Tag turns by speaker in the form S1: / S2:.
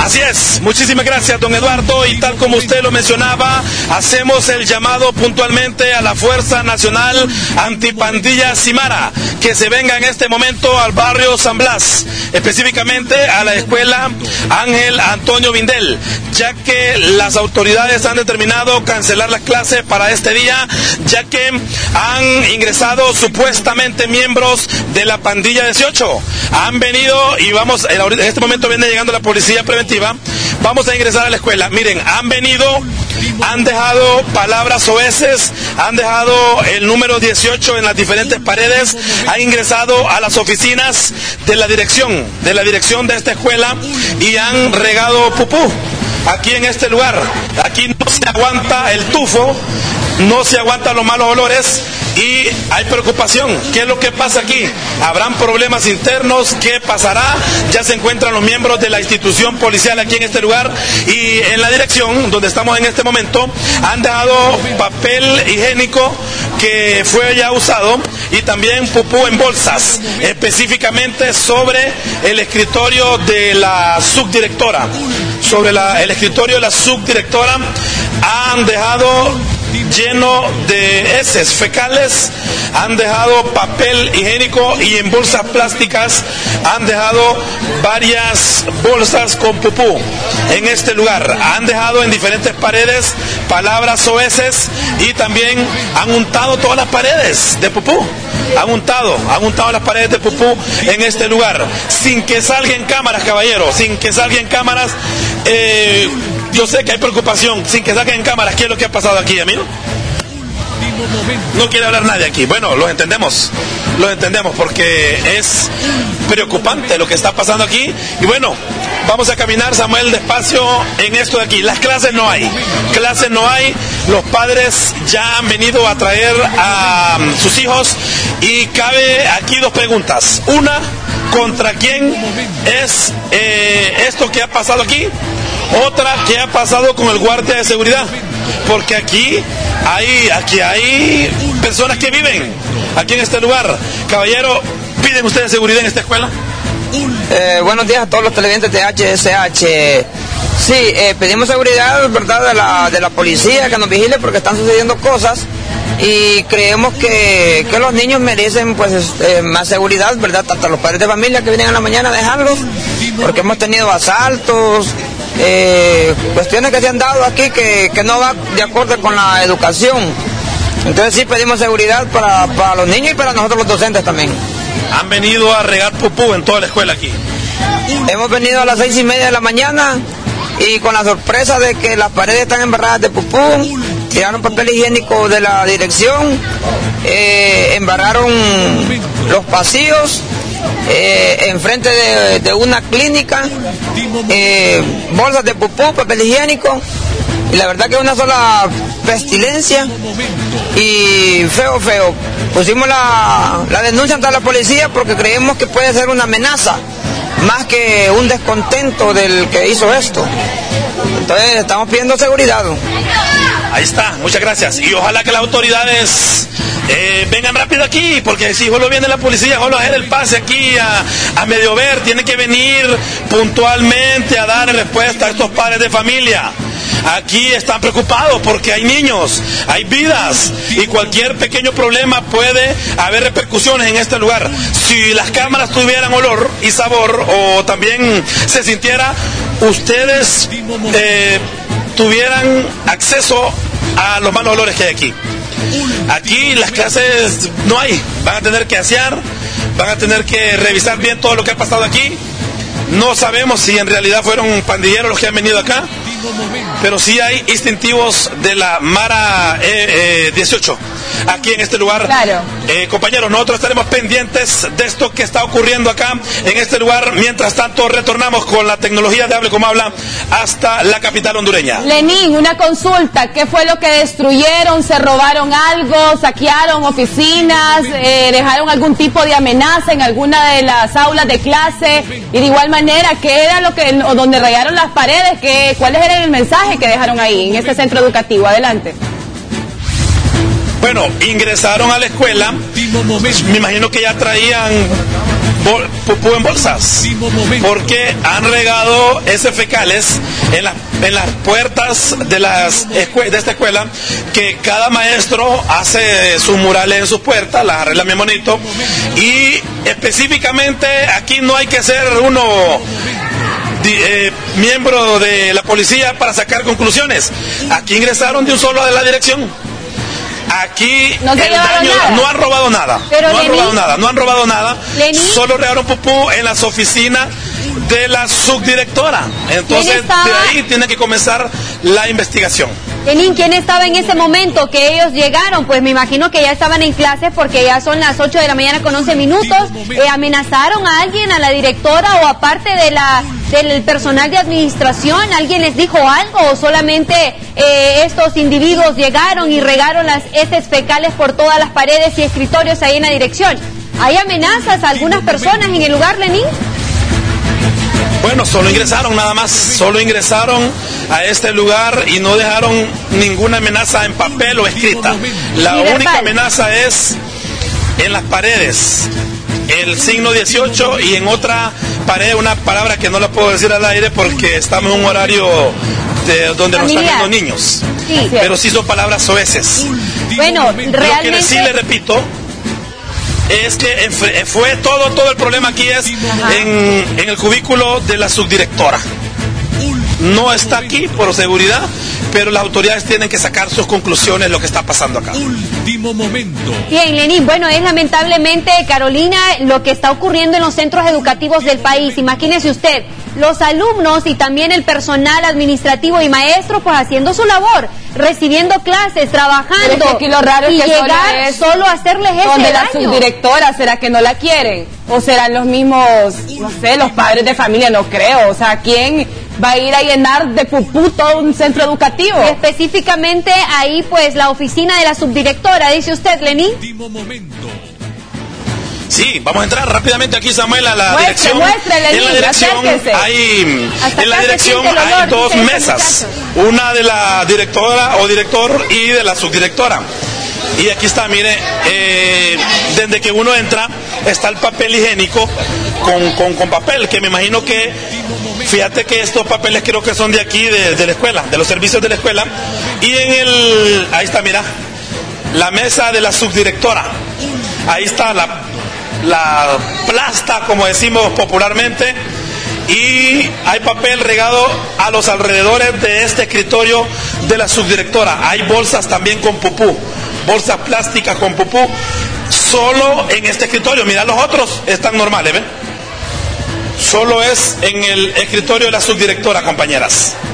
S1: Así es, muchísimas gracias, don Eduardo, y tal como usted lo mencionaba, hacemos el llamado puntualmente a la Fuerza Nacional Antipandilla Simara, que se venga en este momento al barrio San Blas, específicamente a la escuela Ángel Antonio Vindel, ya que las autoridades han determinado cancelar las clases para este día, ya que han ingresado supuestamente miembros de la pandilla 18. Han venido y vamos, en este momento viene llegando la policía preventiva. Vamos a ingresar a la escuela. Miren, han venido, han dejado palabras soeces, han dejado el número 18 en las diferentes paredes, han ingresado a las oficinas de la dirección de esta escuela y han regado pupú aquí en este lugar. Aquí no se aguanta el tufo, no se aguantan los malos olores y hay preocupación. ¿Qué es lo que pasa aquí? ¿Habrán problemas internos? ¿Qué pasará? Ya se encuentran los miembros de la institución policial aquí en este lugar y en la dirección donde estamos en este momento han dejado papel higiénico que fue ya usado y también pupú en bolsas, específicamente sobre el escritorio de la subdirectora. Sobre el escritorio de la subdirectora han dejado lleno de heces fecales, han dejado papel higiénico y en bolsas plásticas han dejado varias bolsas con pupú en este lugar. Han dejado en diferentes paredes palabras soeces y también han untado todas las paredes de pupú. Han untado las paredes de pupú en este lugar, sin que salga en cámaras, caballeros, sin que salga en cámaras. Yo sé que hay preocupación, sin que salga en cámaras. ¿Qué es lo que ha pasado aquí, amigo? No quiere hablar nadie aquí. Bueno, lo entendemos porque es preocupante lo que está pasando aquí. Y bueno, vamos a caminar, Samuel, despacio en esto de aquí. Las clases no hay. Los padres ya han venido a traer a sus hijos y cabe aquí dos preguntas. Una, ¿contra quién es esto que ha pasado aquí? Otra, ¿qué ha pasado con el guardia de seguridad? Porque aquí hay personas que viven aquí en este lugar. Caballero, ¿piden ustedes seguridad en esta escuela?
S2: Buenos días a todos los televidentes de HSH. Sí, pedimos seguridad, ¿verdad?, de la policía, que nos vigile porque están sucediendo cosas y creemos que los niños merecen pues más seguridad, ¿verdad? Tanto los padres de familia que vienen a la mañana a dejarlos, porque hemos tenido asaltos, cuestiones que se han dado aquí que no va de acuerdo con la educación. Entonces sí pedimos seguridad para los niños y para nosotros los docentes también.
S1: ¿Han venido a regar pupú en toda la escuela aquí?
S2: Hemos venido a las 6:30 de la mañana y con la sorpresa de que las paredes están embarradas de pupú. Tiraron papel higiénico de la dirección, embarraron los pasillos, enfrente de una clínica, bolsas de pupú, papel higiénico, y la verdad que es una sola pestilencia y feo. Pusimos la denuncia ante la policía porque creemos que puede ser una amenaza más que un descontento del que hizo esto. Entonces estamos pidiendo seguridad.
S1: Ahí está, muchas gracias. Y ojalá que las autoridades vengan rápido aquí, porque si solo viene la policía, solo a hacer el pase aquí a medio ver, tiene que venir puntualmente a dar respuesta a estos padres de familia. Aquí están preocupados porque hay niños, hay vidas y cualquier pequeño problema puede haber repercusiones en este lugar. Si las cámaras tuvieran olor y sabor o también se sintiera, ustedes tuvieran acceso a los malos olores que hay aquí. Aquí las clases no hay, van a tener que asear, van a tener que revisar bien todo lo que ha pasado aquí. No sabemos si en realidad fueron pandilleros los que han venido acá, pero sí hay instintivos de la Mara 18 aquí en este lugar.
S3: Claro.
S1: Compañeros, nosotros estaremos pendientes de esto que está ocurriendo acá en este lugar. Mientras tanto, retornamos con la tecnología de Hable Como Habla hasta la capital hondureña.
S3: Lenín, una consulta. ¿Qué fue lo que destruyeron? ¿Se robaron algo? ¿Saquearon oficinas? ¿Dejaron algún tipo de amenaza en alguna de las aulas de clase? Y de igual manera, ¿qué era donde rayaron las paredes? ¿Cuál era el mensaje que dejaron ahí en este centro educativo? Adelante.
S1: Bueno, ingresaron a la escuela, me imagino que ya traían pupú en bolsas, porque han regado heces fecales en las puertas de esta escuela, que cada maestro hace sus murales en sus puertas, las arregla bien bonito, y específicamente aquí no hay que ser uno miembro de la policía para sacar conclusiones. Aquí ingresaron de un solo de la dirección. Aquí
S4: no
S1: han robado nada.
S4: Pero
S1: no han robado nada. Solo regaron pupú en las oficinas de la subdirectora. Entonces de ahí tiene que comenzar la investigación.
S4: Lenín, ¿quién estaba en ese momento que ellos llegaron? Pues me imagino que ya estaban en clases, porque ya son las 8 de la mañana con 11 minutos. ¿Amenazaron a alguien, a la directora, o aparte del personal de administración? ¿Alguien les dijo algo, o solamente estos individuos llegaron y regaron las heces fecales por todas las paredes y escritorios ahí en la dirección? ¿Hay amenazas a algunas personas en el lugar, Lenín?
S1: Bueno, solo ingresaron nada más, solo ingresaron a este lugar y no dejaron ninguna amenaza en papel o escrita. La única amenaza es en las paredes, el signo 18, y en otra pared una palabra que no la puedo decir al aire porque estamos en un horario donde nos están viendo niños.
S4: Sí,
S1: pero sí son palabras soeces.
S4: Bueno, realmente...
S1: Lo que sí le repito es que fue todo el problema aquí es en el cubículo de la subdirectora. No está aquí por seguridad, pero las autoridades tienen que sacar sus conclusiones de lo que está pasando acá.
S5: Último momento.
S4: Bien, Lenín, bueno, es lamentablemente, Carolina, lo que está ocurriendo en los centros educativos del país. Imagínese usted, los alumnos y también el personal administrativo y maestro, pues haciendo su labor, recibiendo clases, trabajando,
S3: pero es que aquí lo raro
S4: y
S3: es que
S4: llegar solo a hacerles ese
S3: donde la
S4: daño.
S3: Subdirectora, ¿será que no la quieren? ¿O serán los mismos, no sé, los padres de familia? No creo. O sea, ¿quién va a ir a llenar de pupú todo un centro educativo?
S4: Y específicamente ahí, pues, la oficina de la subdirectora, dice usted, Lenín.
S5: Último momento.
S1: Sí, vamos a entrar rápidamente aquí, Samuel, a la dirección.
S3: Muéstrele,
S1: en la dirección hay dos mesas, una de la directora o director y de la subdirectora. Y aquí está, mire, desde que uno entra está el papel higiénico con papel, que me imagino que, fíjate que estos papeles creo que son de aquí, de la escuela, de los servicios de la escuela. Y ahí está, mira, la mesa de la subdirectora. Ahí está la plasta, como decimos popularmente, y hay papel regado a los alrededores de este escritorio de la subdirectora. Hay bolsas también con pupú, bolsas plásticas con pupú, solo en este escritorio. Mira, los otros están normales, ¿ven? Solo es en el escritorio de la subdirectora, compañeras.